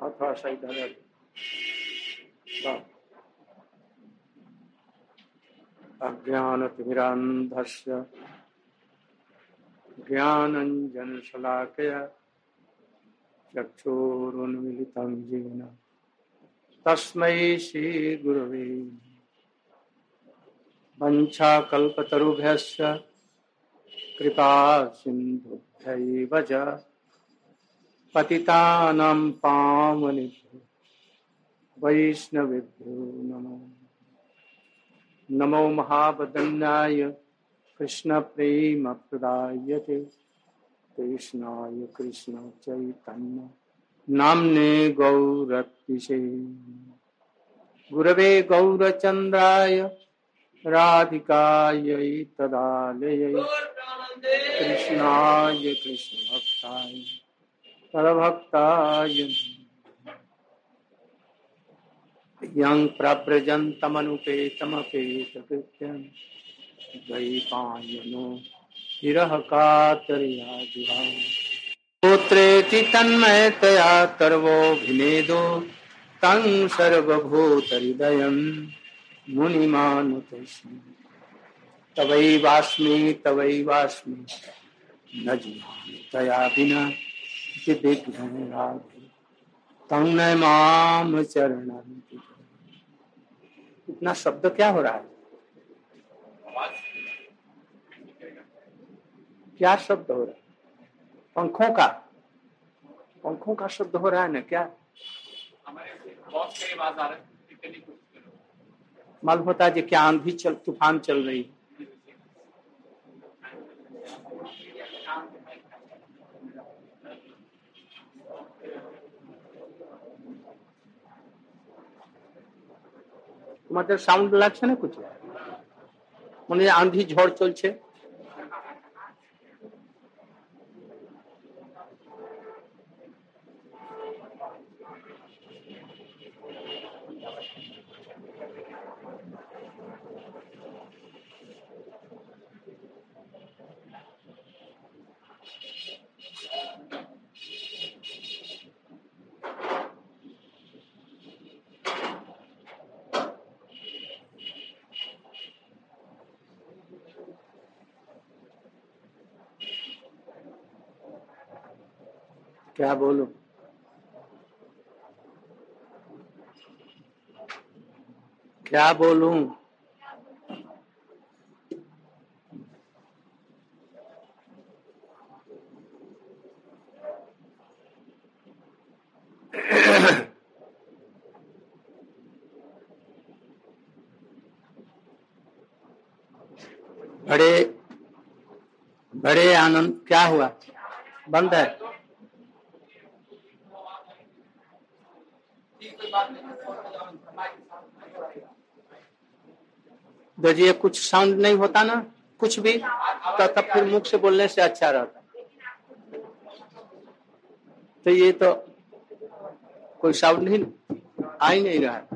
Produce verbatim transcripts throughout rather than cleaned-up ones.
और थोड़ा सा इधर अज्ञानतिमिरान्धस्य ज्ञानञ्जनशलाकया चक्षुरुन्मीलितं येन तस्मै श्रीगुरवे वञ्चाकल्पतरुभ्यश्च कृपा सिन्धुभ्यैव च पतितानां पावनेभ्यो वैष्णवेभ्यो नमो नमो महावदन्याय कृष्णप्रेमप्रदायते कृष्णाय कृष्ण चैतन्य नाम्ने गौरत्विषे गुरवे गौरचन्द्राय राधिकायै तदालयै कृष्णाय कृष्णभक्ताय तद्भक्ताय यं प्रव्रजन्तमनुपेतमपेतकृत्यं द्वैपायनो विरह कातर्या जुहाव पुत्रेति तन्मयतया सर्वोऽभिनेदो तं सर्वभूतहृदयं मुनिमानुतोऽस्मि तवैवास्मि तवैवास्मि न जीवामि तया विना विघ्नं राधे तं न माम चरणं। इतना शब्द क्या हो रहा है? क्या शब्द हो रहा है? पंखों का पंखों का शब्द हो रहा है ना? क्या मालूम होता है कि क्या आंधी चल तूफान चल रही है? তোমাদের সাউন্ড লাগছে না কিছু? মানে আঁধি ঝড় চলছে। क्या बोलूं? क्या बोलूं? बड़े बड़े आनंद। क्या हुआ? बंद है। देखिए कुछ साउंड नहीं होता ना कुछ भी, तो तब फिर मुख से बोलने से अच्छा रहता। तो ये तो कोई साउंड ही आ ही नहीं रहा है।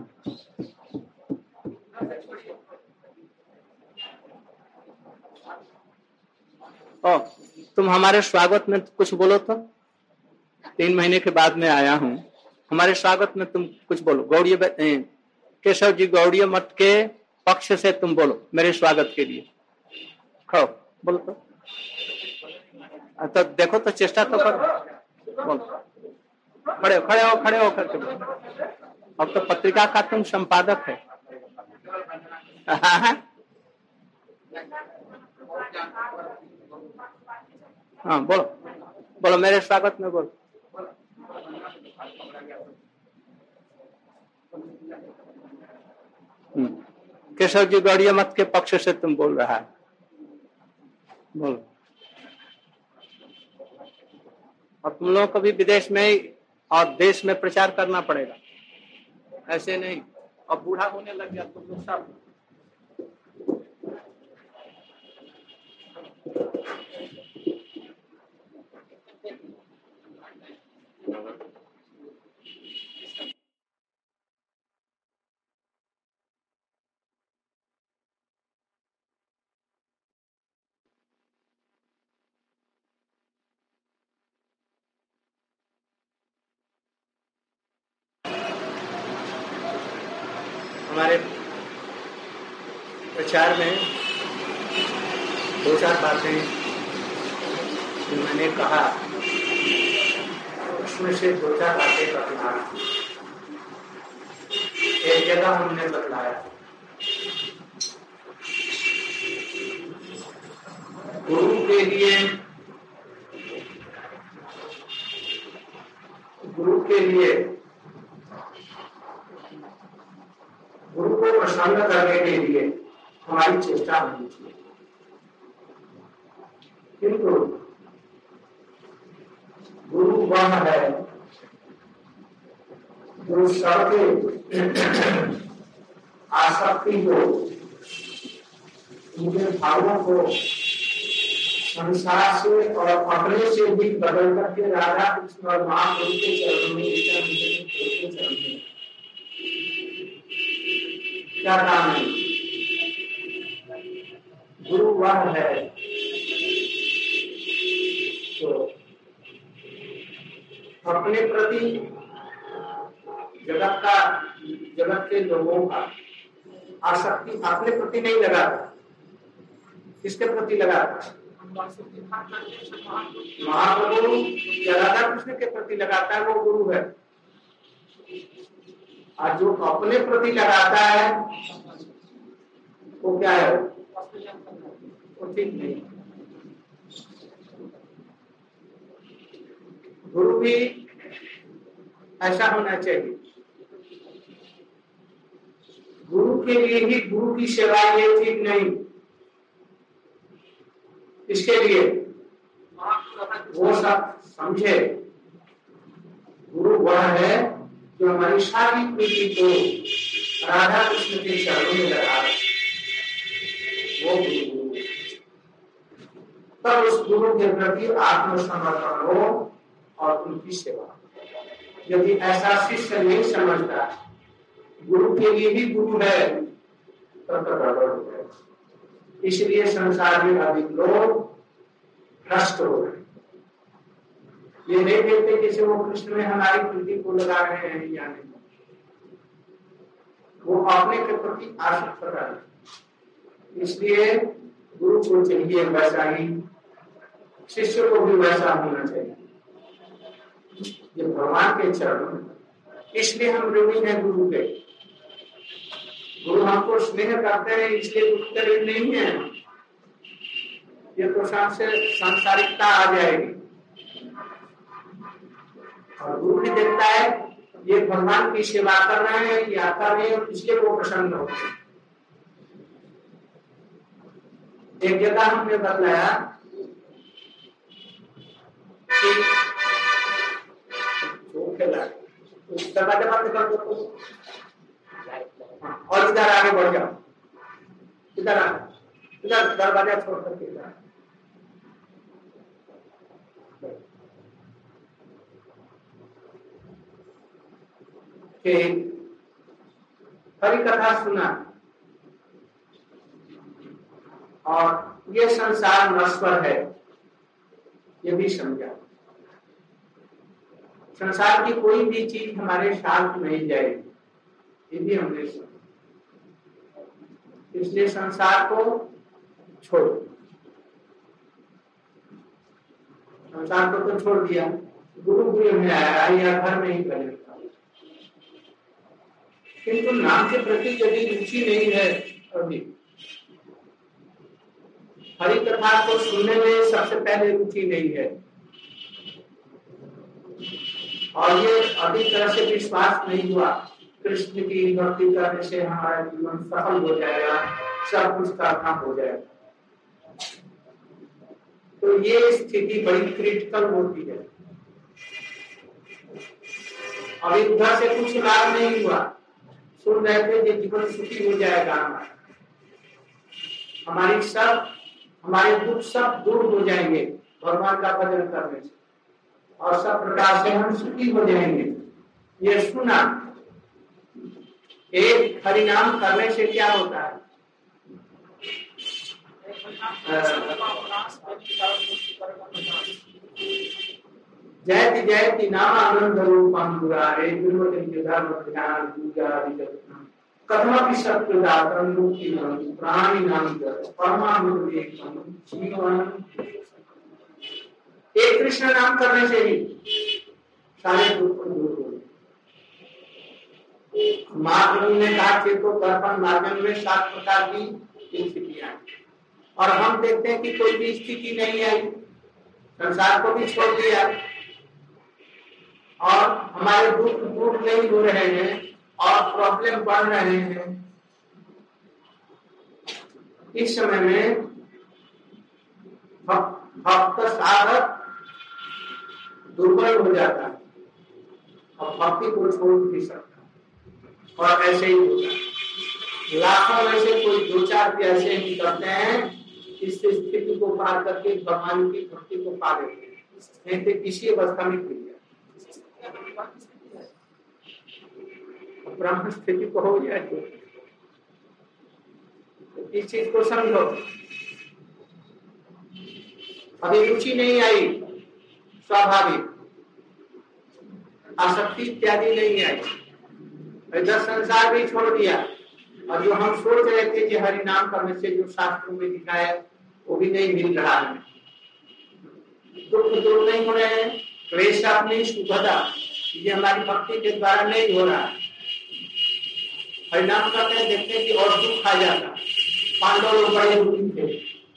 ओ, तुम हमारे स्वागत में कुछ बोलो तो। तीन महीने के बाद में आया हूँ, हमारे स्वागत में तुम कुछ बोलो। गौड़ीय केशव जी गौड़ीय मठ के पक्ष से तुम बोलो मेरे स्वागत के लिए। खाओ बोलो तो। तो देखो तो, चेष्टा तो करो। बोलो। खड़े हो खड़े हो खड़े हो करके बोलो। अब तो पत्रिका का तुम संपादक है। हाँ बोलो बोलो मेरे स्वागत में बोलो। केशव जी गौड़ीय मत के पक्ष से तुम बोल रहा है। बोलो। और तुम लोगों को भी विदेश में और देश में प्रचार करना पड़ेगा, ऐसे नहीं। अब बूढ़ा होने लग गया तुम लोग सब। हमारे प्रचार में दो चार बातें जो मैंने कहा उसमें से दो चार बातें बतलाना। एक जगह हमने बतलाया गुरु के लिए गुरु के लिए गुरु को प्रसन्न करने के लिए हमारी चेष्टा होनी चाहिए, किंतु गुरु वह है जो सबके आसक्ति को, उनके भावों को संसार से और अपने से भी बदल करके राधा कृष्ण और महाप्रभु के चरणों में चरण में क्या काम है। गुरु वह है तो अपने प्रति जगत का जगत के लोगों का आसक्ति अपने प्रति नहीं लगाता, किसके प्रति लगाता? महाप्रभु या राधा कृष्ण के प्रति लगाता है, वो गुरु है। और जो अपने प्रति लगाता है वो क्या है? वो ठीक नहीं। गुरु भी ऐसा होना चाहिए। गुरु के लिए ही गुरु की सेवा ये ठीक नहीं। इसके लिए वो सब समझे गुरु वह है जो हमारी सारी पीढ़ी को राधा कृष्ण के चरणों में लगा वो गुरु। तब उस गुरु के प्रति आत्मसमर्पण हो और उनकी सेवा। यदि ऐसा शिष्य नहीं समझता गुरु के लिए ही गुरु है तब तो गड़बड़ हो जाएगा। इसलिए संसार में अधिक लोग भ्रष्ट हो गए। ये नहीं देखते किसी वो कृष्ण में हमारी प्रीति को लगा रहे हैं या नहीं, वो अपने के प्रति आसक्त कर रहे हैं। इसलिए गुरु को चाहिए वैसा ही, शिष्य को भी वैसा होना चाहिए। ये भगवान के चरण, इसलिए हम ऋणी हैं गुरु के। गुरु हमको स्नेह करते हैं इसलिए दुख के ऋण नहीं है। ये तो सबसे सांसारिकता आ जाएगी। और गुरु भी देखता है ये भगवान की सेवा कर रहे हैं या कर रहे हैं, इसलिए वो प्रसन्न होते हैं। एक जगह हमने बतलाया कि दरवाजा बंद कर दो और इधर आगे बढ़ जाओ, इधर आ, इधर दरवाजा छोड़ करके इधर। हरि कथा सुना और ये संसार नश्वर है ये भी समझा। संसार की कोई भी चीज हमारे साथ नहीं जाएगी ये भी हमने सुना। इसलिए संसार को छोड़ो। संसार को तो छोड़ दिया, गुरु गृह में आया या घर में ही बने, किंतु नाम के प्रति यदि रुचि नहीं है अभी, हरि कथा को सुनने में सबसे पहले रुचि नहीं है और ये अभी तरह से विश्वास नहीं हुआ कृष्ण की भक्ति करने से हमारा जीवन सफल हो जाएगा, सब कुछ सार्थक हो जाएगा, तो ये स्थिति बड़ी क्रिटिकल होती है। अभी उधर से कुछ लाभ नहीं हुआ, सुन रहे थे ये जीवन सुखी हो जाएगा, हमारी सब हमारे दुख सब दूर हो जाएंगे भगवान का भजन करने से और सब प्रकार से हम सुखी हो जाएंगे। ये सुना। एक हरिनाम करने से क्या होता है? जयति जयति नामानंद रूपम मुरारे गुरुवति धर्म ध्यान पूजा विचक्षण कथमपि सत्यदातं मुक्तिदं प्राणिनां परमानंदम जीवन। एक कृष्ण नाम करने से ही सारे दुख दूर हो। महाप्रभु ने कहा चेतो दर्पण मार्गन में सात प्रकार की स्थितियां, और हम देखते हैं कि कोई भी स्थिति नहीं आई, संसार को भी छोड़ दिया और हमारे दुख दूर नहीं हो रहे हैं और प्रॉब्लम बढ़ रहे हैं। इस समय में भक्त साधक दुर्बल हो जाता है और भक्ति को छोड़ भी सकता, और ऐसे ही होता है। लाखों में से कोई दो चार भी ऐसे ही करते हैं, इस स्थिति को पार करके भगवान की भक्ति को पा लेते हैं, नहीं तो किसी अवस्था में गिर जाए। ब्रह्म स्थिति को हो जाए तो इस चीज को समझो। अभी रुचि नहीं आई, स्वाभाविक, आसक्ति इत्यादि नहीं आई, इधर संसार भी छोड़ दिया, और जो हम सोच रहे थे कि हरि नाम करने से जो शास्त्रों में लिखा है वो भी नहीं मिल रहा है। दुख दूर नहीं हो रहे हैं, क्लेश अपनी सुखदा ये हमारी भक्ति के द्वारा नहीं हो रहा है। हरिनाम करते हैं, देखते हैं कि और दुख आ जाता। पांडव लोग बड़े दुखी थे,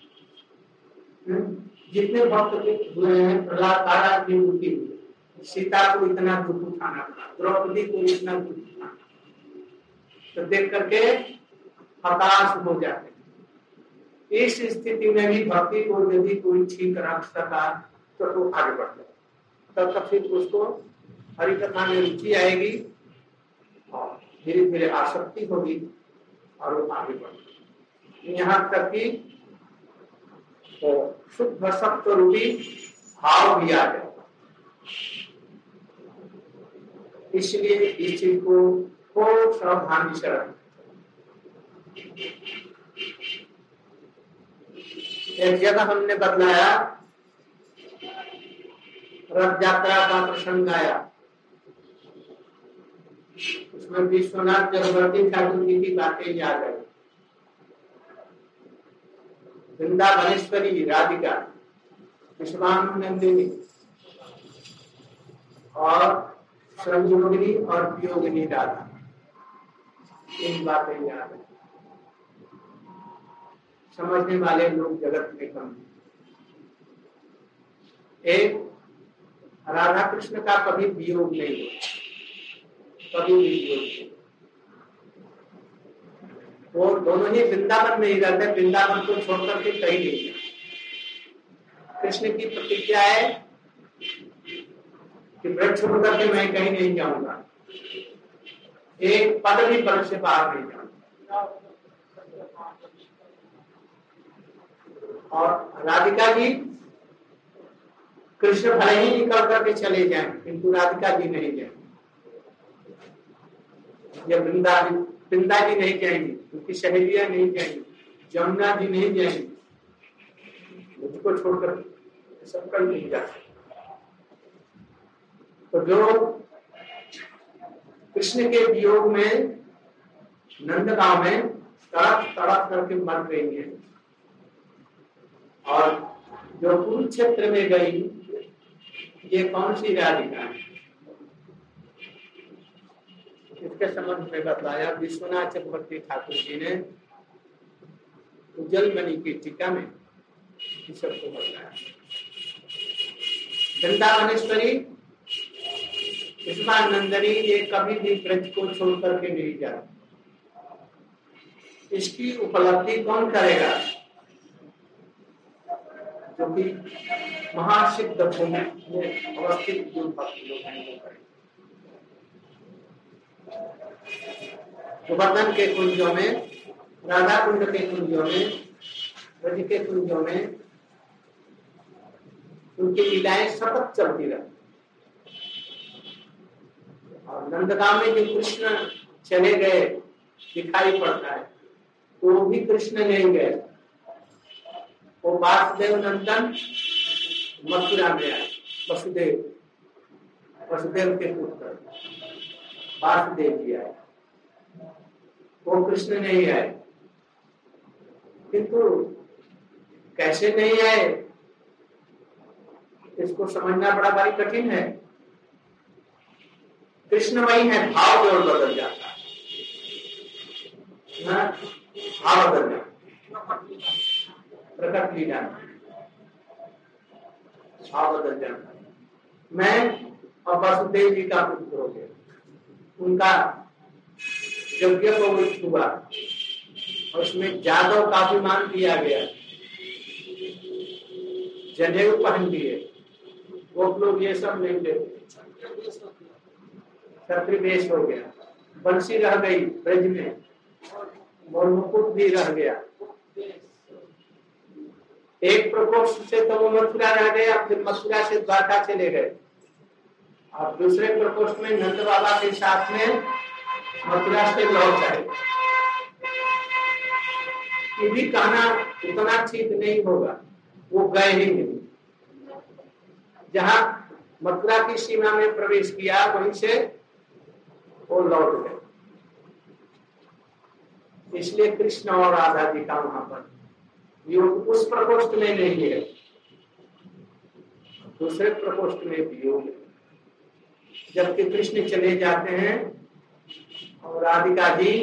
जितने भक्त हुए हैं, प्रहलाद महाराज भी दुखी हुए, सीता को इतना दुख उठाना पड़ा, द्रौपदी को इतना दुख उठाना, तो देख करके हताश हो जाते। इस स्थिति में भी भक्ति को यदि कोई ठीक रख सका तो वो आगे बढ़ जाए, तब तक फिर उसको हरि कथा में रुचि आएगी और धीरे धीरे आसक्ति होगी और वो आगे बढ़ेगी, यहाँ तक कि तो शुद्ध सत्व रूपी भाव भी आ जाए। इसलिए इस चीज को खूब सावधानी से रखें। एक जगह हमने बतलाया, रथ यात्रा का प्रसंग आया, उसमें विश्वनाथ चक्रवर्ती ठाकुर जी की बातें याद आई। वृंदावनेश्वरी राधिका, विश्वानंदिनी और संयोगिनी और वियोगिनी राधा, इन बातें याद है। समझने वाले लोग जगत में कम। एक राधा कृष्ण का कभी वियोग नहीं होता, कभी भी वियोग नहीं। वो दोनों ही वृंदावन में ही रहते, वृंदावन को छोड़कर के कहीं नहीं जाते। कृष्ण की प्रतिज्ञा है कि व्रत छोड़ करके मैं कहीं नहीं जाऊंगा, एक पद भी पद से बाहर नहीं जाऊंगा। और राधिका जी, कृष्ण भले ही निकल करके चले जाएं, किंतु राधिका जी नहीं जाएंगे। जब वृंदा वृंदा जी नहीं जाएंगी, उनकी सहेलियां नहीं जाएंगी, जमुना जी नहीं जाएंगी, मुझको छोड़कर सब कहीं नहीं जा सकते। तो जो कृष्ण के वियोग में नंदगांव में तड़प तड़प करके मर गई है, और जो कुरुक्षेत्र में गई, ये कौन सी राधिका है? इसके संबंध में बतलाया विश्वनाथ चक्रवर्ती ठाकुर जी ने उज्जल मणि की टीका में इस सबको बताया। वृंदावनेश्वरी विश्वानंदनी ये कभी भी ब्रज को छोड़ करके नहीं जाती। इसकी उपलब्धि कौन करेगा? जो कि महासिद्ध भूमि में अवस्थित जो भक्त लोग हैं वो करें। गोवर्धन के कुंजों में, राधा कुंड के कुंजों में, ब्रज के कुंजों में उनकी लीलाएं सतत चलती रहती। और नंदगांव में जो कृष्ण चले गए दिखाई पड़ता है, वो भी कृष्ण नहीं गए, वो वासुदेव नंदन मथुरा में आए। वसुदेव वसुदेव के पुत्र वासुदेव जी आए। वो कृष्ण नहीं आए, किंतु कैसे नहीं आए इसको समझना बड़ा भारी कठिन है। कृष्णमयी है, भाव जोड़ बदल जाता है ना, भाव बदल जाता, प्रकट लीला भाव बदल जाता है। मैं और वासुदेव जी का पुत्र हो गया, उनका यज्ञ को हुआ और उसमें जादव का अभिमान दिया गया, जनेऊ पहन लिए, वो लोग ये सब नहीं लेते, क्षत्रिय वेश हो गया, बंसी रह गई ब्रज में और मुकुट भी रह गया। एक प्रकोष्ठ से तो वो मथुरा रह गया, फिर मथुरा से द्वारका चले गए, और दूसरे प्रकोष्ठ में नंद बाबा के साथ में मथुरा से लौट आए। ये भी कहना उतना ठीक नहीं होगा, वो गए ही नहीं, जहां मथुरा की सीमा में प्रवेश किया वहीं से वो लौट गए। इसलिए कृष्ण और राधा जी का वहां पर योग उस प्रकोष्ठ में नहीं है, दूसरे प्रकोष्ठ में भी योग है। जबकि कृष्ण चले जाते हैं और राधिका जी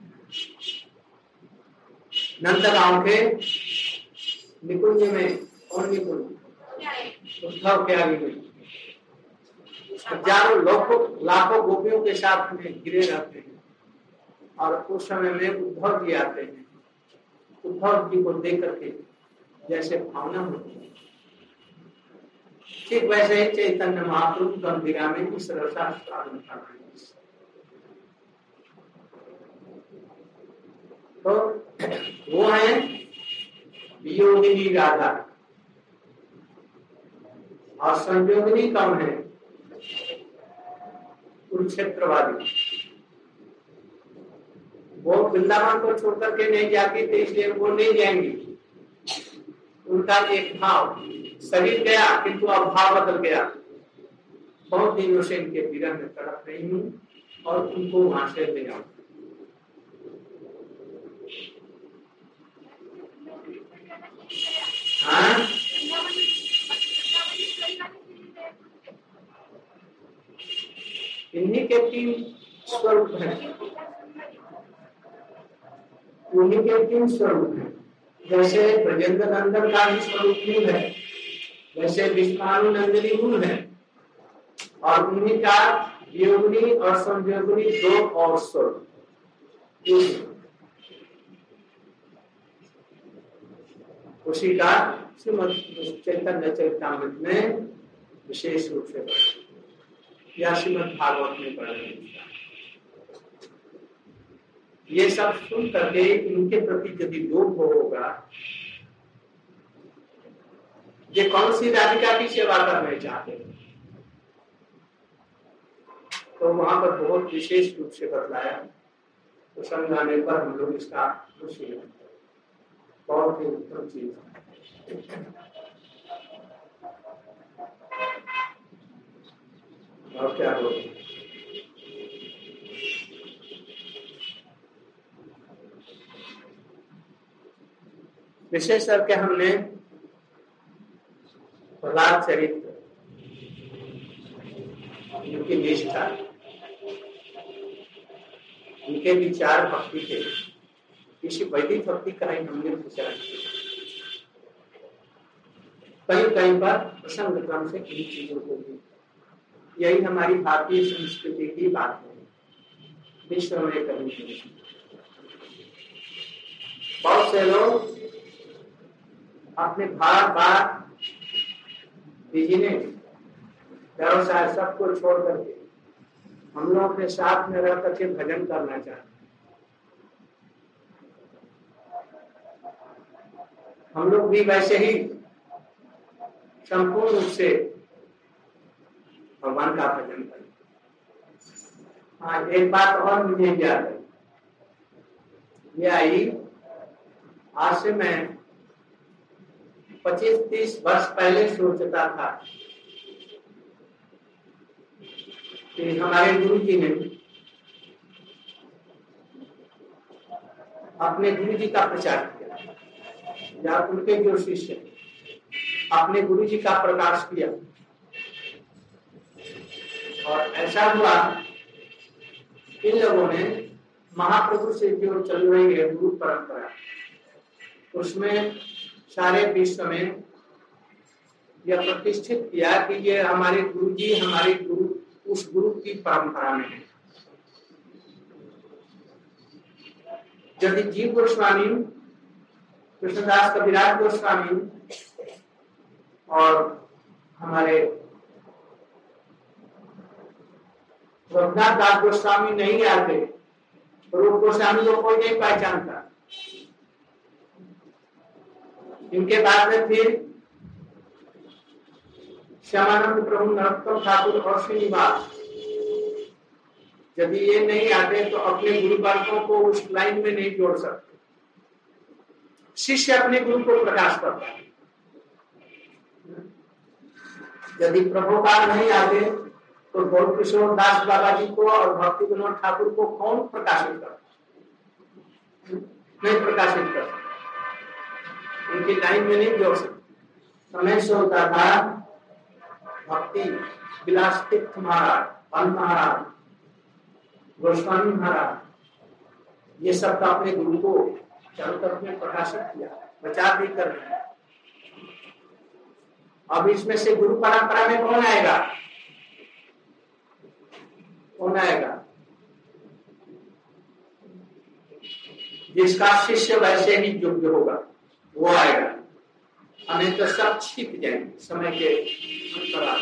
नंदगांव के निकुंज में, और निकुंज उद्धव के आगे में हजारों लाखों लाखों गोपियों के साथ में घिरे रहते हैं, और उस समय में उद्धव जी आते हैं। उद्धव जी को देख करके जैसे भावना होती है, ठीक वैसे ही चैतन्य महाप्रभु गंभीरा में भी सरसा साधन कर रहे हैं। तो वो है वियोगिनी राधा, और संयोगिनी कौन है? कुरुक्षेत्रवादी। वो वृंदावन को छोड़ करके नहीं जाती थी, इसलिए वो नहीं जाएंगी। उनका एक भाव, शरीर गया किंतु अब भाव बदल गया। बहुत दिनों से इनके विरह में तड़प रही हूँ और उनको वहां से ले जाऊं। हाँ, इन्हीं के तीन स्वरूप हैं, उन्हीं के तीन स्वरूप हैं। जैसे ब्रजेंद्र नंदन का भी स्वरूप मूल है, वैसे विष्णुनंदिनी मूल है, और उन्हीं का योगिनी और संयोगिनी दो और स्वरूप। उसी का श्रीमद् चैतन्य चरितामृत में विशेष रूप से या श्रीमद् भागवत में पढ़ा। ये सब सुन करके इनके प्रति यदि लोभ होगा, ये कौन सी राधिका की सेवा करना चाहते हैं, तो वहां पर बहुत विशेष रूप से बतलाया। तो समझाने पर हम लोग इसका खुशी है, बहुत ही उत्तम चीज और क्या हो। विशेष करके हमने प्रहलाद चरित्र, उनकी निष्ठा, उनके विचार भक्ति थे, किसी वैदिक भक्ति का ही हमने विचार किया। कहीं कहीं पर प्रसंग क्रम से इन चीजों को भी, यही हमारी भारतीय संस्कृति की बात है, विश्व में कहीं नहीं। बहुत से लोग अपने बार बार बिजनेस व्यवसाय सबको छोड़ करके हम लोग के साथ में रह करके भजन करना चाहते हैं। हम लोग भी वैसे ही संपूर्ण रूप से भगवान का भजन करें। हाँ, एक बात और मुझे याद है, ये आई आज से मैं पच्चीस तीस वर्ष पहले सोचता था कि हमारे गुरु जी ने अपने गुरु जी का प्रचार किया, या उनके जो शिष्य अपने गुरु जी का प्रकाश किया। और ऐसा हुआ इन लोगों ने महाप्रभु से जो चल रही है गुरु परंपरा, उसमें सारे विश्व में यह प्रतिष्ठित किया कि ये हमारे गुरु जी हमारे गुरु उस गुरु की परंपरा में है। यदि जीव गोस्वामी, कृष्णदास कविराज गोस्वामी और हमारे रघुनाथ दास गोस्वामी नहीं आते, रूप गोस्वामी को कोई नहीं पहचानता। इनके बाद में फिर श्यामानंद प्रभु, नरोत्तम ठाकुर और श्रीनिवास, यदि ये नहीं आते तो अपने गुरु बालकों को उस लाइन में नहीं जोड़ सकते। शिष्य अपने गुरु को प्रकाश करता है। यदि प्रभुपाद नहीं आते तो गौर किशोर दास बाबा जी को और भक्ति विनोद ठाकुर को कौन प्रकाशित करता? नहीं प्रकाशित कर सकते, उनकी लाइन में नहीं जोड़ सकते। समय से होता था भक्ति विलास तीर्थ महाराज, पन महाराज, गोस्वामी महाराज, ये सब का अपने गुरु को चारों तरफ में प्रकाशित किया, प्रचार भी कर रहे हैं। अब इसमें से गुरु परंपरा में कौन आएगा? कौन आएगा? जिसका शिष्य वैसे ही योग्य होगा वो आएगा, हमें तो सब छिप जाएंगे समय के अंतराल।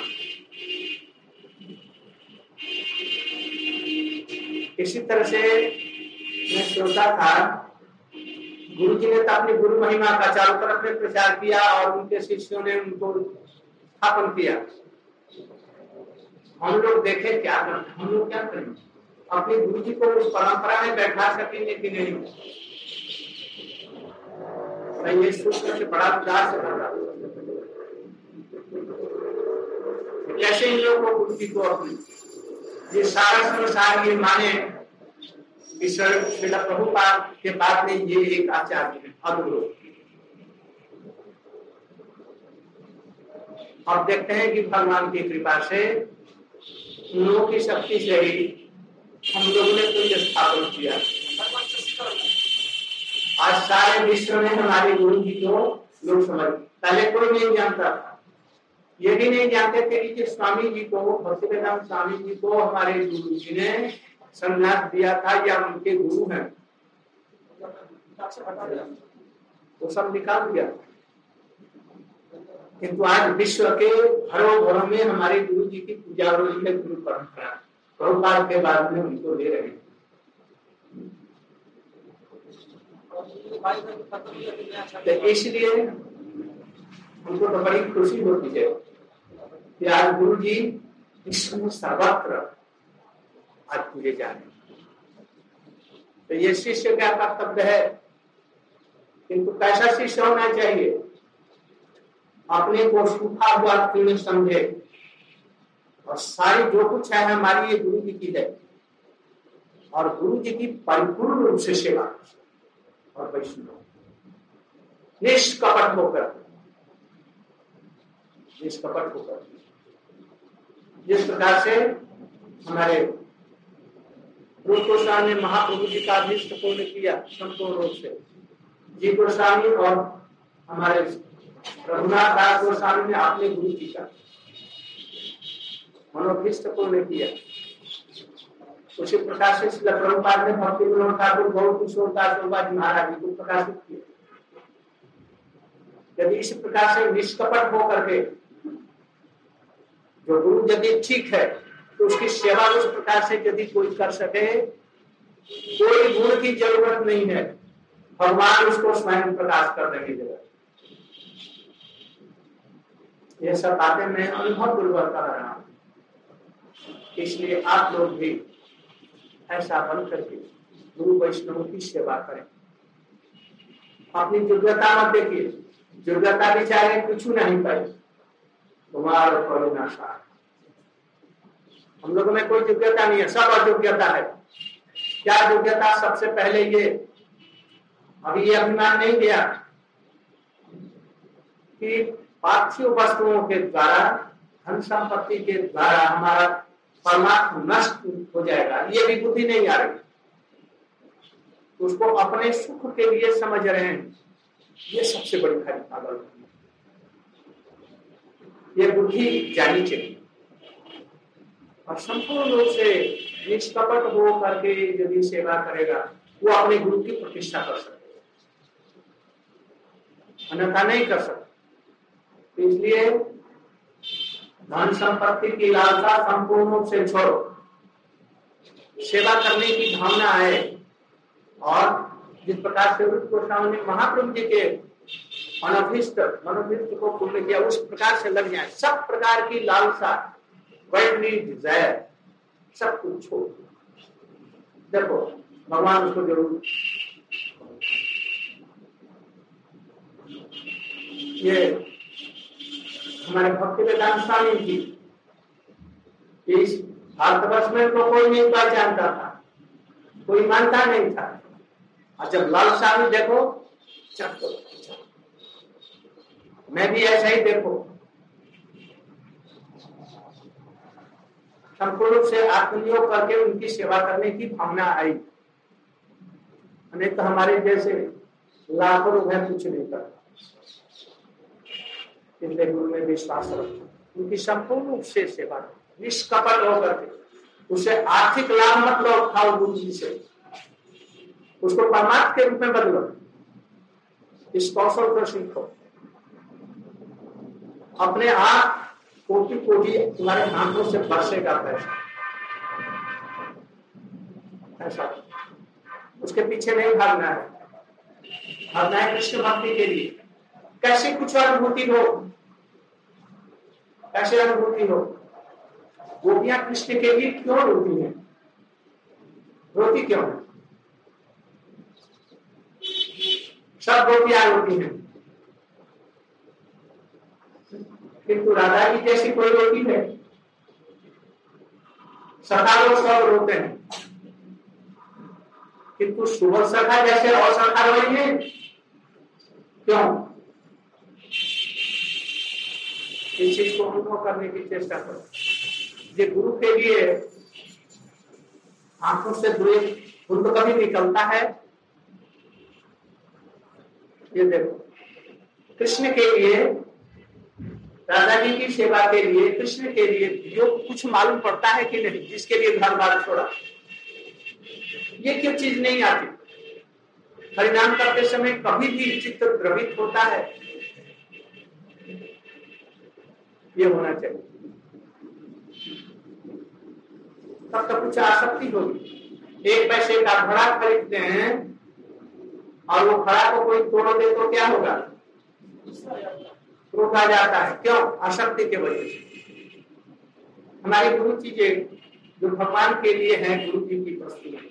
इसी तरह से मैं सोचा था, गुरु जी ने तो अपनी गुरु महिमा का चारों तरफ में प्रचार किया और उनके शिष्यों ने उनको स्थापन किया। हम लोग देखे क्या करते, हम लोग क्या करें, अपने गुरु जी को उस परंपरा में बैठा सकेंगे कि नहीं? मैं ये सोचने से बड़ा उदास हो रहा, कैसे इन लोगों को गुरु जी को अपनी ये सारा संसार ये माने कि श्रील प्रभुपाद के बाद में ये एक आचार्य है अद्भुत। अब देखते हैं कि भगवान की कृपा से उन लोगों की शक्ति से ही हम लोगों ने तो ये स्थापन किया। आज सारे विश्व में हमारे गुरु जी को लोग समझ, पहले कोई नहीं जानता था, ये भी नहीं जानते थे कि स्वामी जी को, भक्तिवेदांत स्वामी जी को हमारे गुरु जी ने संन्यास दिया था या उनके गुरु हैं, वो सब निकाल दिया। किंतु आज विश्व के घरों घरों में हमारे गुरु जी की पूजा हो रही है, गुरु परंपरा प्रभुपाद के बाद में उनको दे रहे हैं। तो इसलिए हमको तो बड़ी खुशी होती है कि आज गुरु जी विश्व में सर्वत्र आज पूजे जा रहे हैं। तो ये शिष्य का कर्तव्य है, किंतु कैसा शिष्य होना चाहिए? अपने को सूखा हुआ तीर्ण समझे और सारी जो कुछ है हमारी ये गुरु जी की है, और गुरु जी की परिपूर्ण रूप से सेवा और वैष्णव निष्कपट होकर, निष्कपट होकर जिस प्रकार से हमारे रूप गोस्वामी ने महाप्रभु जी का अभिष्ट पूर्ण किया संपूर्ण रूप से, जी गोस्वामी और हमारे रघुनाथ दास गोस्वामी ने अपने गुरु जी का मनोभिष्ट पूर्ण किया। उसी प्रकार से श्रील प्रभुपाद ने भक्ति विनोद ठाकुर, गौर किशोर दास महाराज जी को प्रकाशित किया। यदि इस प्रकार से निष्कपट होकर के जो गुरु यदि ठीक है तो उसकी सेवा उस प्रकार से यदि कोई कर सके, कोई गुण की जरूरत नहीं है, भगवान उसको स्वयं प्रकाश कर देंगे जगह। ये सब बातें मैं अनुभव पूर्वक कर रहा हूं, इसलिए आप लोग भी ऐसा बन करके गुरु वैष्णव की सेवा करें। अपनी योग्यता मत देखिए, योग्यता बेचारे कुछ नहीं पाए, तुम्हारा करुणा सार। हम लोगों में कोई योग्यता नहीं है, सब अयोग्यता है। क्या योग्यता? सबसे पहले ये अभी ये अभिमान नहीं गया कि पार्थिव वस्तुओं के द्वारा, धन संपत्ति के द्वारा हमारा परमात्मा नष्ट हो जाएगा, ये भी बुद्धि नहीं आ रही। उसको अपने सुख के लिए समझ रहे हैं, ये सबसे बड़ी खरी पागल। ये बुद्धि जानी चाहिए और संपूर्ण रूप से निष्कपट हो करके यदि सेवा करेगा वो अपने गुरु की प्रतिष्ठा कर सकते, अन्यथा नहीं कर सकते। इसलिए धन संपत्ति की लालसा संपूर्ण रूप से छोड़ो, सेवा करने की भावना है। और जिस प्रकार से गोस्वामी ने महाप्रभु जी के अनभिष्ट मनोभिष्ट को पूर्ण किया, उस प्रकार से लग जाए। सब प्रकार की लालसा, वर्ल्डली डिजायर, सब कुछ छोड़। देखो भगवान उसको जरूर, ये हमारे भक्ति वेदांत स्वामी जी इस भारतवर्ष में तो कोई नहीं पहचानता था, कोई मानता नहीं था। और जब लाल स्वामी देखो चक तो मैं भी ऐसा ही देखो, संपूर्ण रूप से आत्मनियोग करके उनकी सेवा करने की भावना आई। नहीं तो हमारे जैसे लाखों रुपए कुछ नहीं करता। इसलिए गुरु में विश्वास रखो, उनकी संपूर्ण रूप से सेवा निष्कपट होकर के, उसे आर्थिक लाभ मत लो खाओ गुरु जी से, उसको परमात्मा के रूप में बदलो। इस कौशल को सीखो। अपने आप कोटि कोटि तुम्हारे हाथों से बरसेगा पैसा, ऐसा उसके पीछे नहीं भागना है, भागना है कृष्ण भक्ति के लिए। कैसी कुछ अनुभूति हो, कैसे अनुभूति हो। गोपियां कृष्ण के लिए क्यों रोती हैं, रोती क्यों है? सब गोपियां रोती हैं, किंतु राधा की जैसी कोई रोती है? सखा लोग सब रोते हैं, किंतु सुबह सखा जैसे और सखा रोई है क्यों? इस चीज को अनुभव करने की चेष्टा करो। ये गुरु के लिए आंखों से दूर धुंध कभी निकलता है? ये देखो, कृष्ण के लिए, राधा जी की सेवा के लिए, कृष्ण के लिए जो कुछ मालूम पड़ता है कि नहीं, जिसके लिए घर बार छोड़ा, ये क्यों चीज नहीं आती? हरिनाम करते समय कभी भी चित्त द्रवित होता है? ये होना चाहिए, तब तक कुछ आसक्ति होगी। एक पैसे का घड़ा खरीदते हैं और वो घड़ा को कोई तोड़ दे तो क्या होगा? क्रोध आ जाता है। क्यों? आसक्ति के वजह से। हमारी गुरु चीजें जो भगवान के लिए हैं, गुरु जी की वस्तुएं,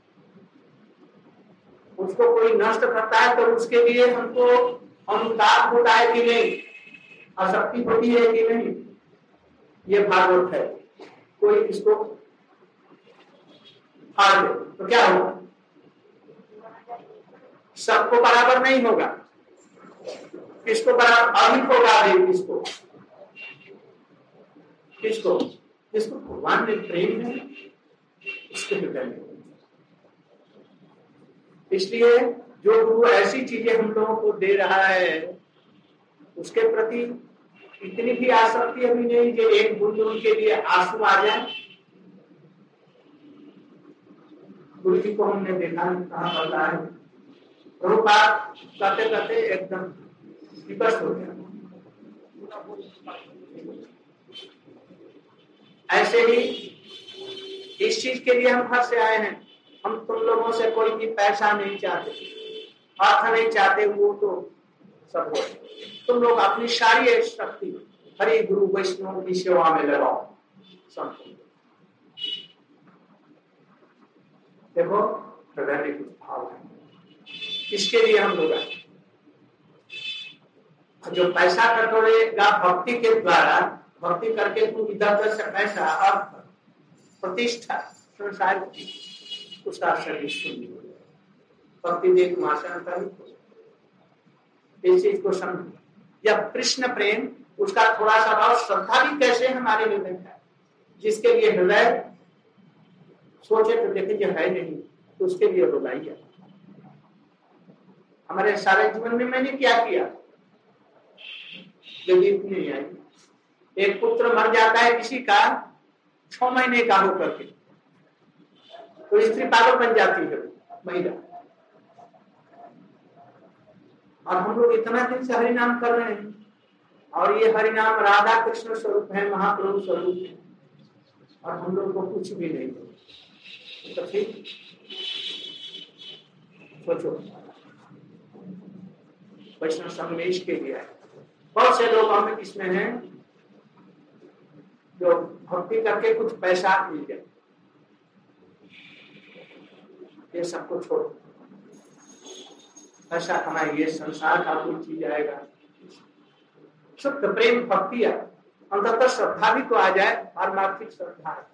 उसको कोई नष्ट करता है तो उसके लिए हमको अनुताप होता है कि नहीं, आसक्ति होती है कि नहीं? ये भागवत है। कोई इसको फाड़ दे तो क्या होगा? सबको बराबर नहीं होगा, किसको बराबर अधिक होगा? अधिक किसको? किसको? जिसको भगवान में प्रेम है उसके हृदय में। इसलिए जो गुरु ऐसी चीजें हम लोगों को दे रहा है उसके प्रति इतनी भी आसक्ति अभी नहीं कि एक बूंद उनके लिए आंसू आ जाए। गुरु जी को हमने देखा कहाँ पड़ रहा है, प्रभुपाद करते करते एकदम विपस्त हो गया। ऐसे ही इस चीज के लिए हम घर से आए हैं। हम तुम लोगों से कोई भी पैसा नहीं चाहते, अर्थ नहीं चाहते, वो तो सब हो। तुम लोग अपनी सारी शक्ति हरि गुरु वैष्णव की सेवा में लगाओ। संपूर्ण देखो हृदय में कुछ भाव है, किसके लिए हम लोग आए? जो पैसा कटोरेगा भक्ति के द्वारा, भक्ति करके तू इधर उधर से पैसा और प्रतिष्ठा संसार की, उसका शरीर शून्य हो जाए। भक्ति देव माशांतर इस चीज को समझ। जब कृष्ण प्रेम उसका थोड़ा सा भाव श्रद्धा भी कैसे हमारे हृदय में है, जिसके लिए हृदय सोचे तो देखे जो है नहीं तो उसके लिए रुलाइए। हमारे सारे जीवन में मैंने क्या किया, जब नहीं आई। एक पुत्र मर जाता है किसी का छह महीने का होकर के, तो स्त्री पागल बन जाती है महिला। और हम लोग इतना दिन से हरिनाम कर रहे हैं, और ये हरिनाम राधा कृष्ण स्वरूप है, महाप्रभु स्वरूप है, और हम लोग को कुछ भी नहीं है। तो फिर सोचो, वैष्णव संगमेश के लिए बहुत से लोग हम इसमें हैं जो भक्ति करके कुछ पैसा मिल जाए, ये सबको छोड़ो। पैसा कमाइए, संसार का कोई चीज आएगा। शुद्ध प्रेम भक्ति है, अंततः श्रद्धा भी तो आ जाए, पारमार्थिक श्रद्धा है।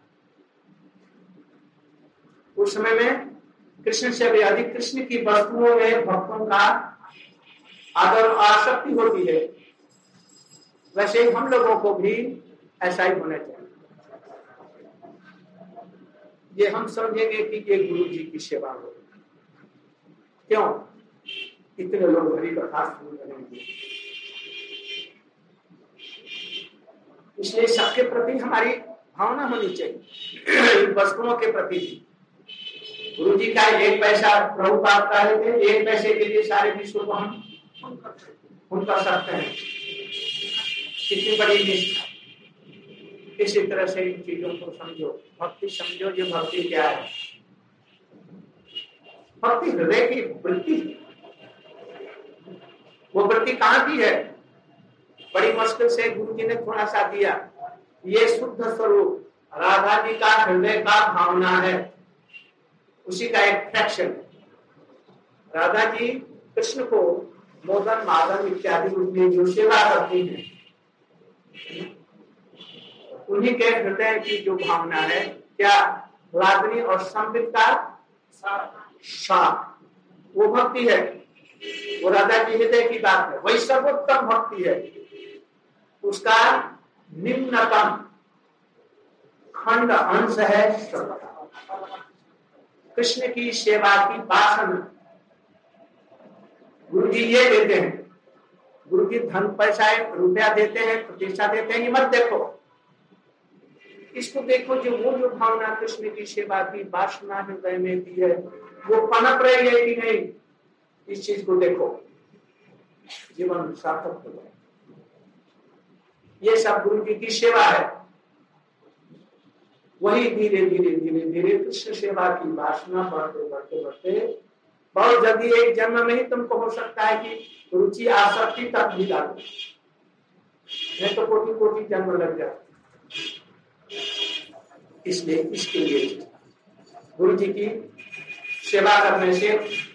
उस समय में कृष्ण से भी अधिक कृष्ण की वस्तुओं में भक्तों का आदर और आसक्ति होती है। वैसे ही हम लोगों को भी ऐसा ही होना चाहिए। ये हम समझेंगे कि ये गुरु जी की सेवा हो। क्यों इतने लोग हरि कथा सुन करेंगे, इसलिए सबके प्रति हमारी भावना होनी चाहिए, वस्तुओं के प्रति। गुरु जी का एक पैसा प्रभुपाद का है, एक पैसे के लिए सारे विश्व को हम हम कर सकते हैं। कितनी बड़ी निष्ठा। इसी तरह से इन चीजों को समझो, भक्ति समझो। जो भक्ति क्या है, भक्ति हृदय की वृत्ति। वो वृत्ति कहाँ की है, बड़ी मुश्किल से गुरु जी ने थोड़ा सा दिया। ये शुद्ध स्वरूप राधा जी का हृदय का भावना है, उसी का एक फ्रैक्शन। राधा जी कृष्ण को मोदन माधव इत्यादि उनकी जो सेवा करती हैं, उन्हीं के हृदय की जो भावना है, क्या लादनी और संबित का साथ, वो भक्ति है। वो राधा जी हृदय की बात है, वही सर्वोत्तम भक्ति है। उसका निम्नतम खंड अंश है श्रद्धा। कृष्ण की सेवा की वासना गुरु जी ये देते हैं। गुरु जी धन पैसा रुपया देते हैं, प्रतिष्ठा देते हैं, ये मत देखो। इसको देखो, जो वो जो भावना कृष्ण की सेवा की वासना हृदय में दी है, वो पनप रही है कि नहीं, इस चीज को देखो, जीवन सार्थक हो जाए। ये सब गुरु जी की सेवा है। वही धीरे धीरे धीरे धीरे कृष्ण सेवा की वासना बढ़ते बढ़ते बढ़ते बहुत जल्दी एक जन्म में ही तुमको हो सकता है कि रुचि आसक्ति तक भी डालो, नहीं तो कोटि कोटि जन्म लग जाए। इसलिए इसके लिए गुरु जी की सेवा करने से,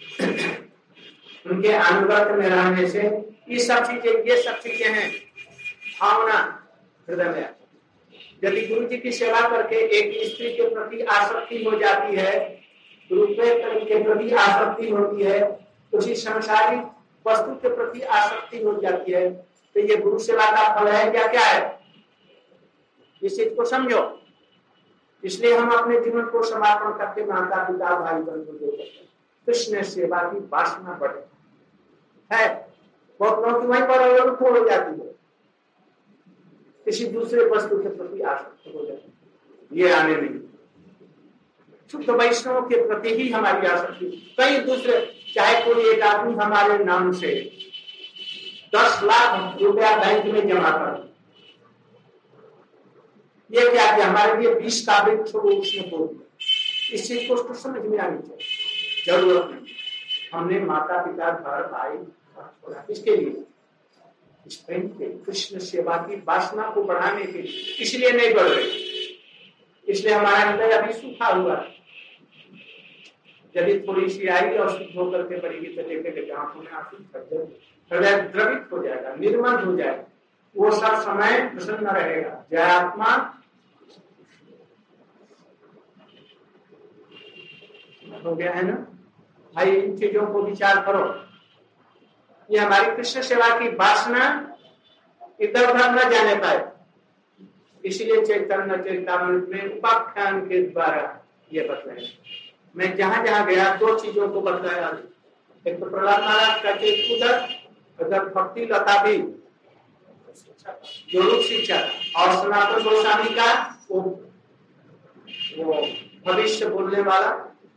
उनके अनुगत में रहने से, ये सब चीजें ये सब चीजें हैं भावना हृदय में। यदि गुरु जी की सेवा करके एक स्त्री के प्रति आसक्ति हो जाती है, रुपये के प्रति आसक्ति होती है, उसी संसारिक वस्तु के प्रति आसक्ति हो जाती है, तो ये गुरु सेवा का फल है क्या? क्या है? इस चीज को समझो। इसलिए हम अपने जीवन को समर्पण करके माता पिता भाई बंधु जो कृष्ण सेवा की वासना बढ़े है। बहुत लोगों की वहीं पर अवरुद्ध हो जाती है, किसी दूसरे वस्तु के प्रति आसक्त हो जाती है। ये आने नहीं। शुद्ध वैष्णव के प्रति ही हमारी आसक्ति। कई दूसरे, चाहे कोई एक आदमी हमारे नाम से दस लाख रुपया बैंक में जमा कर, ये क्या किया? हमारे लिए बीस का वृक्ष वो उसने बोल दिया। इस चीज को उसको समझ में आनी चाहिए। जरूरत नहीं, हमने माता पिता घर भाई छोड़ा इसके लिए, इस प्रेम के कृष्ण सेवा की वासना को बढ़ाने के लिए, इसलिए नहीं बढ़ रही। इसलिए हमारा हृदय अभी सूखा हुआ है। यदि थोड़ी सी आएगी और शुद्ध होकर के बढ़ेगी तो देखेंगे आंखों में आंसू हृदय द्रवित हो जाएगा, निर्मल हो जाएगा, वो सब समय प्रसन्न रहेगा। जय आत्मा हो गया है ना? भाई इन चीजों को विचार करो। ये हमारी कृष्ण सेवा की वासना इधर उधर न जाने पाए, इसलिए चैतन्य चैतामृत में उपाख्यान के द्वारा ये बताया। मैं जहां जहां गया दो चीजों को बताया। एक तो प्रहलाद महाराज का चेत उधर, उधर भक्ति लता भी जो शिक्षा, और सनातन गोस्वामी का वो वो भविष्य बोलने वाला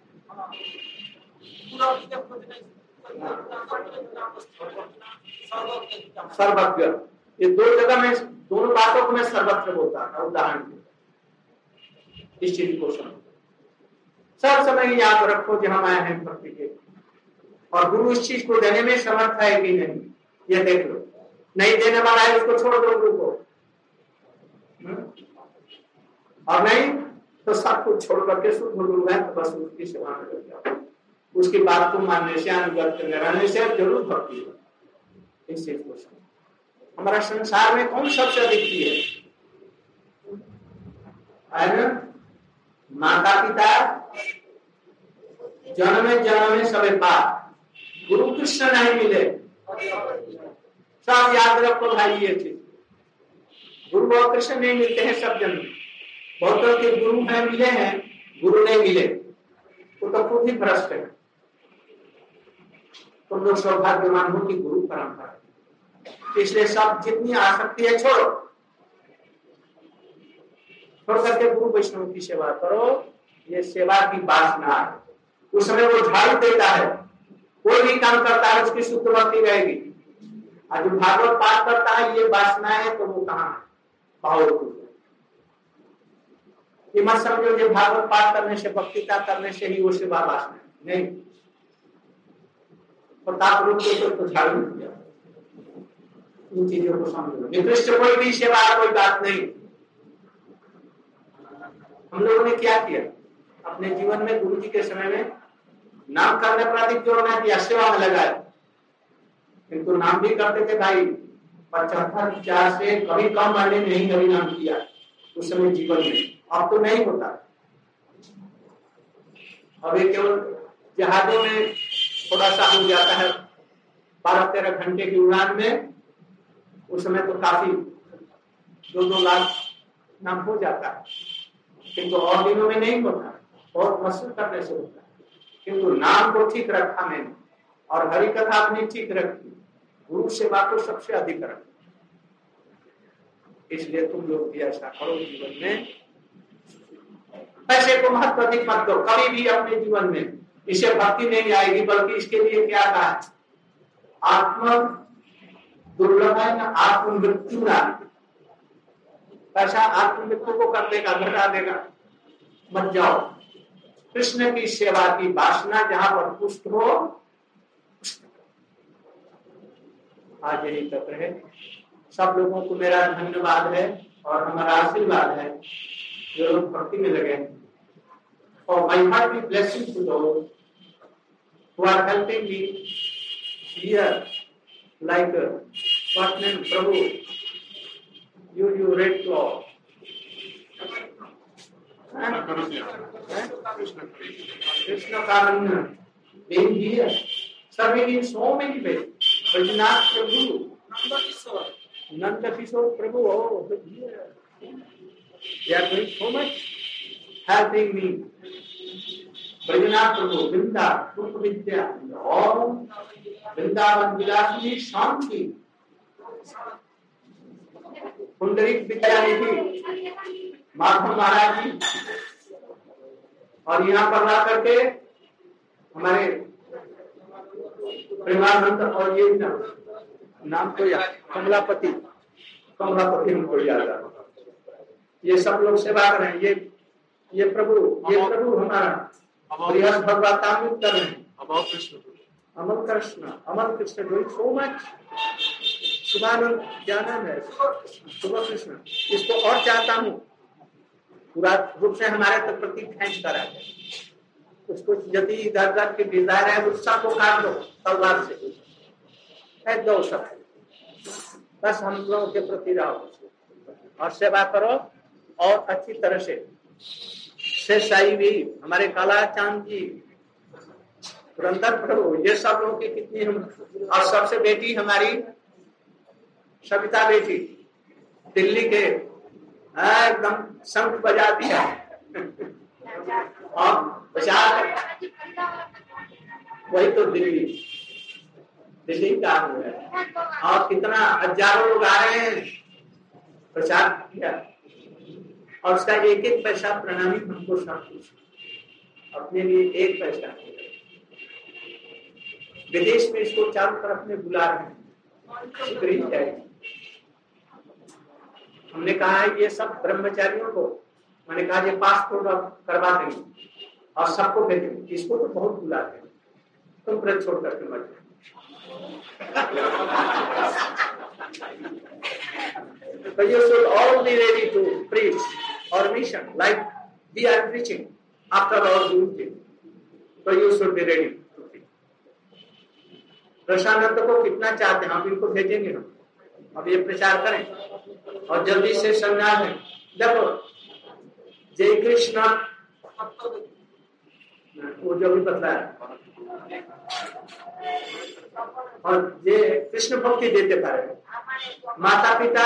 सर्वज्ञ। ये दो जगह में दोनों बातों को मैं सर्वत्र बोलता था उदाहरण के। इस चीज को समझो, सब समय याद रखो कि हम आए हैं भक्ति के, और गुरु इस चीज को देने में समर्थ है कि नहीं ये देख लो। नहीं देने वाला है उसको छोड़ दो गुरु को, और नहीं तो सब कुछ छोड़ करके शुद्ध गुरु है तो बस उसकी सेवा में लग जाओ। उसकी बात को मानने से, अनुगत रहने से जरूर भक्ति हो। इस चीज को समझो। हमारा संसार में कौन सबसे अधिक प्रिय है? माता पिता जन्म में जन्म में सबे पाप, गुरु कृष्ण नहीं मिले। सब याद रखो भाई ये चीज, गुरु और कृष्ण नहीं मिलते हैं सब जन्म। बहुतों के गुरु हैं मिले हैं, गुरु नहीं मिले, वो तो खुद ही भ्रष्ट है। तुम लोग सौभाग्यवान हो कि गुरु परंपरा, इसलिए सब जितनी आसक्ति है छोड़ो, छोड़ करके गुरु वैष्णव की सेवा करो। ये सेवा की वासना है। उस समय वो झाड़ू देता है, कोई भी काम करता है उसकी शुद्ध भक्ति रहेगी। और जो भागवत पाठ करता है ये वासना है तो वो कहाँ है? भाव। ये मत समझो कि भागवत पाठ करने से, भक्ति का करने से ही वो सेवा वासना है, नहीं। प्रताप रूप से तो झाड़ू दिया। इन चीजों को समझो। निकृष्ट कोई भी सेवा कोई बात नहीं। हम लोगों ने क्या किया अपने जीवन में? गुरु जी के समय में नाम करने पर अधिक जोर नहीं दिया, सेवा में लगाया। किंतु नाम भी करते थे भाई, पचहत्तर चार से कभी कम महीने नहीं कभी नाम किया उस समय जीवन में। अब तो नहीं होता। अभी केवल जहाजों में थोड़ा सा हो जाता है, बारह तेरह घंटे की उड़ान में। उस समय तो काफी दो दो लाख नाम हो जाता है, किंतु और दिनों में नहीं होता। बहुत मशहूर करने से होता है। किंतु नाम को ठीक रखा मैंने, और हरि कथा अपनी ठीक रखी, गुरु सेवा को सबसे अधिक रखा। इसलिए तुम लोग भी ऐसा करो जीवन में। पैसे को महत्व अधिक मत दो कभी भी अपने जीवन में, इससे भक्ति नहीं आएगी। बल्कि इसके लिए क्या कहा? आत्म दुर्लभ है ना आत्ममृत्यु ना। पैसा आत्ममृत्यु को कर देगा, घटा देगा। मत जाओ। कृष्ण की सेवा की वासना जहां पर पुष्ट हो, आज यही तक रहे। सब लोगों को मेरा धन्यवाद है और हमारा आशीर्वाद है जो लोग भक्ति में लगे। और my heart be blessing to those who are helping me here, like uh, what name Prabhu, you you red cloth, Krishna Karanya, being here, serving in so many ways. Vajnath Prabhu, Nanda Kishore Prabhu, oh, here. They are doing so much, helping me. Vajnath Prabhu, Vrinda, Rupa Vidya, all Vrindavan Vilasini Shanti, Pundarik Vidyanidhi, Madhav महाराज जी, और यहाँ पर ला करके हमारे प्रेमानंद, और ये ना, नाम तो याद, कमलापति, कमलापति हमको याद आ। ये सब लोग सेवा कर रहे हैं। ये ये प्रभु ये प्रभु हमारा बृहद भगवतामृत कर रहे हैं। Amal Krishna Amal Krishna Amal Krishna doing so much. Subhanand क्या नाम है? शुभ कृष्ण। इसको और चाहता हूँ पूरा रूप से हमारे तक प्रति खेच कर आए। उसको यदि इधर उधर की डिजायर है उस सबको काट दो तलवार से, फेंक दो सब। बस हम लोगों के प्रति रहो और सेवा करो और अच्छी तरह से। शेष साई भी, हमारे काला चांद जी, पुरंदर प्रभु, ये सब लोगों की कितनी हम, और सबसे बेटी हमारी सविता बेटी दिल्ली के एकदम शंख बजा दिया और बजा, वही तो दिल्ली दिल्ली का हुआ है। और कितना हजारों लोग आ रहे हैं, प्रचार किया और उसका एक एक पैसा प्रणामी हमको सब कुछ अपने लिए एक पैसा। विदेश में इसको चारों तरफ में बुला रहे हैं। हमने कहा है ये सब ब्रह्मचारियों को, मैंने कहा ये पासपोर्ट अब करवा देंगे और सबको भेजेंगे, इसको तो बहुत बुलाते हैं, तुम व्रत छोड़ करके मत जाओ। But you should all be ready to preach or mission, like we are preaching after our duty. So you should be ready to preach. प्रशांत को कितना चाहते हैं, हम इनको भेजेंगे हम, अब ये प्रचार करें और जल्दी से संज्ञान है। देखो जय कृष्ण वो जो भी बतलाया, और ये कृष्ण भक्ति देते पारे, माता पिता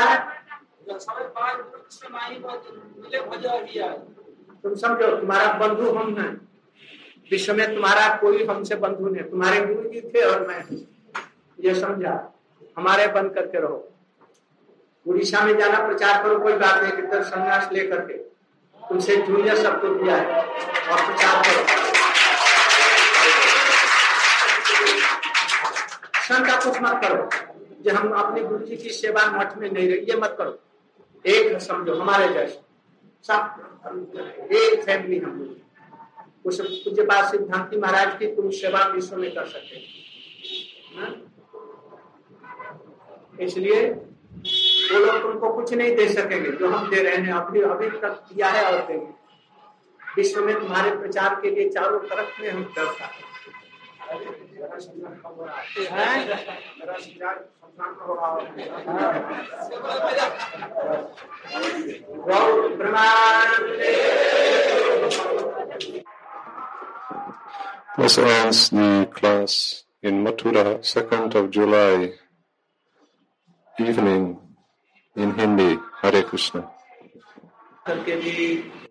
तुम समझो तुम्हारा बंधु हम हैं, विश्व में तुम्हारा कोई हमसे बंधु नहीं, तुम्हारे गुरु जी थे और मैं, ये समझा, हमारे बन करके रहो। उड़ीसा में जाना प्रचार करो, कोई बात नहीं, किधर संन्यास लेकर के तुमसे जूनियर सबको दिया है और प्रचार करो। शंका कुछ मत करो कि हम अपने गुरु जी की सेवा मठ में नहीं रहे, ये मत करो। एक समझो हमारे जैसे सब एक फैमिली हम लोग, उस पूज्य पाद सिद्धांति महाराज की तुम सेवा विश्व में कर सकते हैं। इसलिए वो लोग तुमको कुछ नहीं दे सकेंगे जो हम दे रहे हैं, अभी अभी तक दिया है और देंगे। विश्व में तुम्हारे प्रचार के लिए चारों तरफ में हम व्यवस्था है। This ends the class in Mathura, second of July, evening in Hindi. Hare Krishna. करके भी